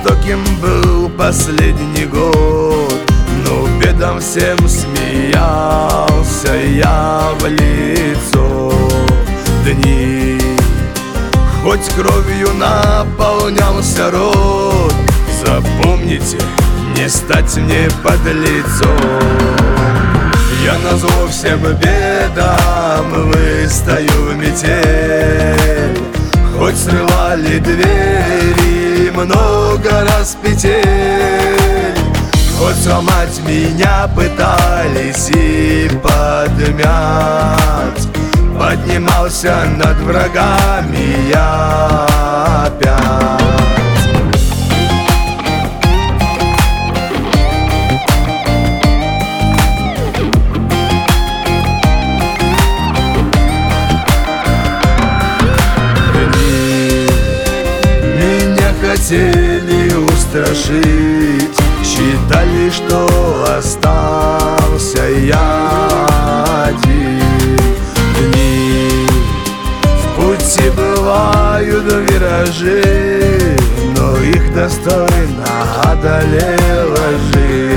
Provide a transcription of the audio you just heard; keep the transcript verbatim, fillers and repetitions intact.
жестоким был последний год, но бедам всем смеялся я в лицо. Дни, хоть кровью наполнялся рот, запомните, не стать мне под лицо. Я назло всем бедам выстою в метель, хоть срывали двери много раз петель, хоть сломать меня пытались и подмять, поднимался над врагами я опять. Хотели устрашить, считали, что остался я один. Дни в пути бывают виражи, но их достойно одолела жизнь.